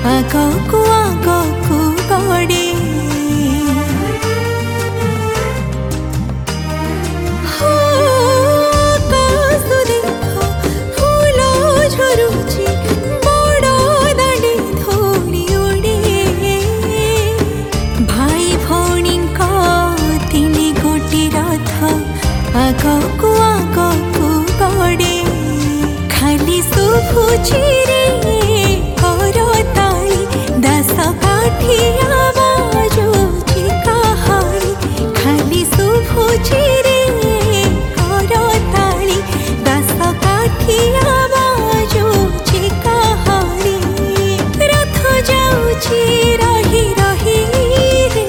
आगकु आगकु गड़े आगकु आगकु गड़े खाली शुभुची रे करताली दास काठी आवाजुची कहानी खाली शुभुची रे करताली दास काठी आवाजुची कहानी रथ जाउची रही रही रे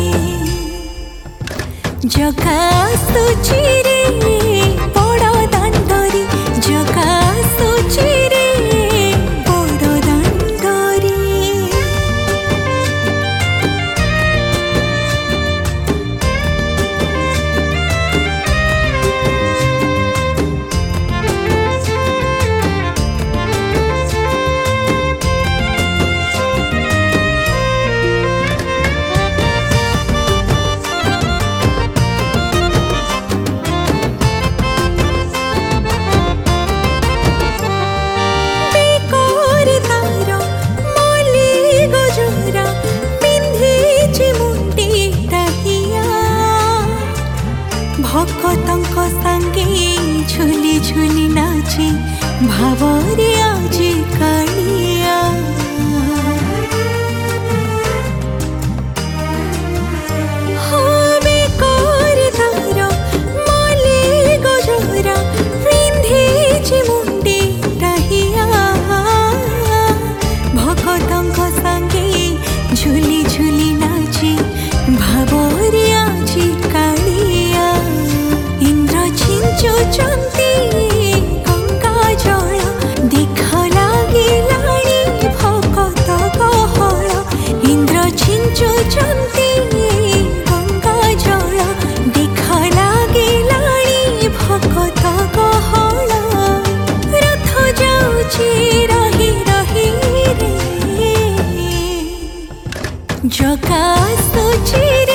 जगा सुची रे बड़ दांडरी जगा सुची रे बड़ दांडरी भक्तंक संगे झुली झुली नाची भावरे आजी कालिया भक्तंक संगे झुली झुली नाची भावरे आजी कालिया छिंचुचंती गंगा जल देख लागिलाणी भगत गहळ इंद्र छिंचुचंती गंगा जल देख लागिलाणी भगत गहळ रथ जाउची रही रही रे जगा सुची